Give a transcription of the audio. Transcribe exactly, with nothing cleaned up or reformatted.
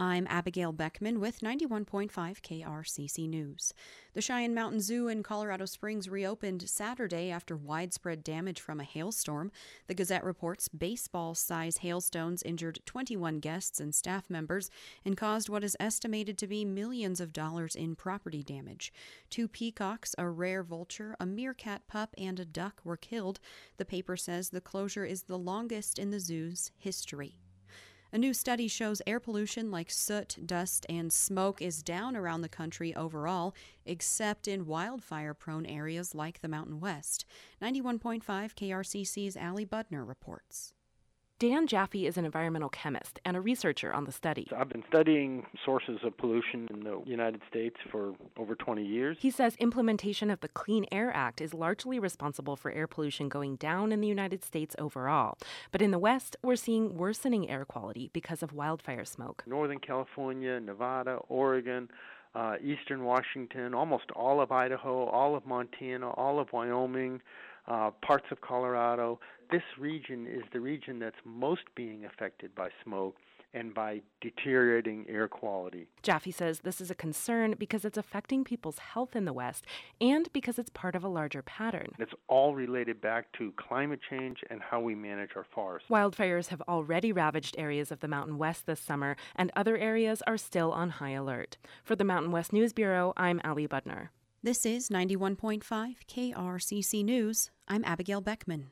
I'm Abigail Beckman with ninety-one point five K R C C News. The Cheyenne Mountain Zoo in Colorado Springs reopened Saturday after widespread damage from a hailstorm. The Gazette reports baseball-size hailstones injured twenty-one guests and staff members and caused what is estimated to be millions of dollars in property damage. Two peacocks, a rare vulture, a meerkat pup, and a duck were killed. The paper says the closure is the longest in the zoo's history. A new study shows air pollution like soot, dust, and smoke is down around the country overall, except in wildfire-prone areas like the Mountain West. ninety-one point five K R C C's Allie Budner reports. Dan Jaffe is an environmental chemist and a researcher on the study. I've been studying sources of pollution in the United States for over twenty years. He says implementation of the Clean Air Act is largely responsible for air pollution going down in the United States overall. But in the West, we're seeing worsening air quality because of wildfire smoke. Northern California, Nevada, Oregon, uh, Eastern Washington, almost all of Idaho, all of Montana, all of Wyoming, uh, parts of Colorado. This region is the region that's most being affected by smoke and by deteriorating air quality. Jaffe says this is a concern because it's affecting people's health in the West and because it's part of a larger pattern. It's all related back to climate change and how we manage our forests. Wildfires have already ravaged areas of the Mountain West this summer, and other areas are still on high alert. For the Mountain West News Bureau, I'm Allie Budner. This is ninety-one point five K R C C News. I'm Abigail Beckman.